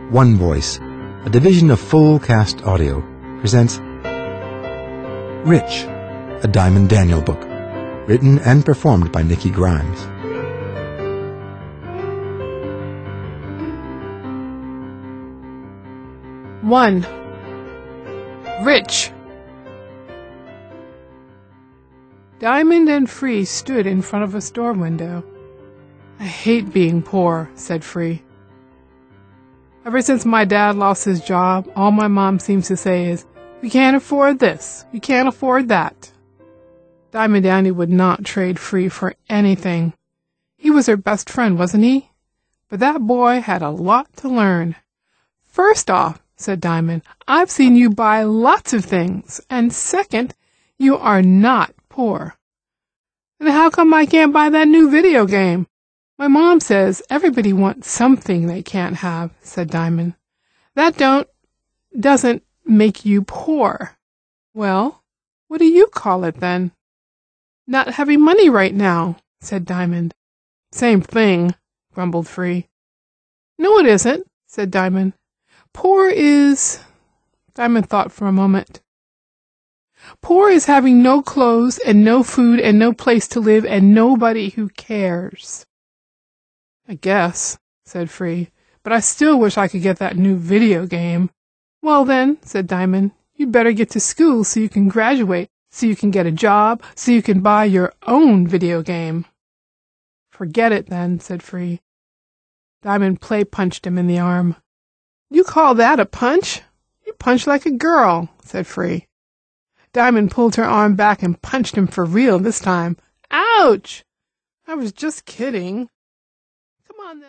One Voice, a division of Full Cast Audio, presents Rich, a Diamond Daniel book, written and performed by Nikki Grimes. One. Rich. Diamond and Free stood in front of a store window. "I hate being poor," said Free. "Ever since my dad lost his job, all my mom seems to say is, 'We can't afford this, we can't afford that.'" Diamond Danny would not trade Free for anything. He was her best friend, wasn't he? But that boy had a lot to learn. "First off," said Diamond, "I've seen you buy lots of things, and second, you are not poor." "Then how come I can't buy that new video game?" "My mom says everybody wants something they can't have," said Diamond. "That doesn't make you poor." "Well, what do you call it then?" "Not having money right now," said Diamond. "Same thing," grumbled Free. "No, it isn't," said Diamond. "Poor is—" Diamond thought for a moment. "Poor is having no clothes and no food and no place to live and nobody who cares." "I guess," said Free, "but I still wish I could get that new video game." "Well then," said Diamond, "you'd better get to school so you can graduate, so you can get a job, so you can buy your own video game." "Forget it then," said Free. Diamond play-punched him in the arm. "You call that a punch? You punch like a girl," said Free. Diamond pulled her arm back and punched him for real this time. "Ouch! I was just kidding." "Come on then."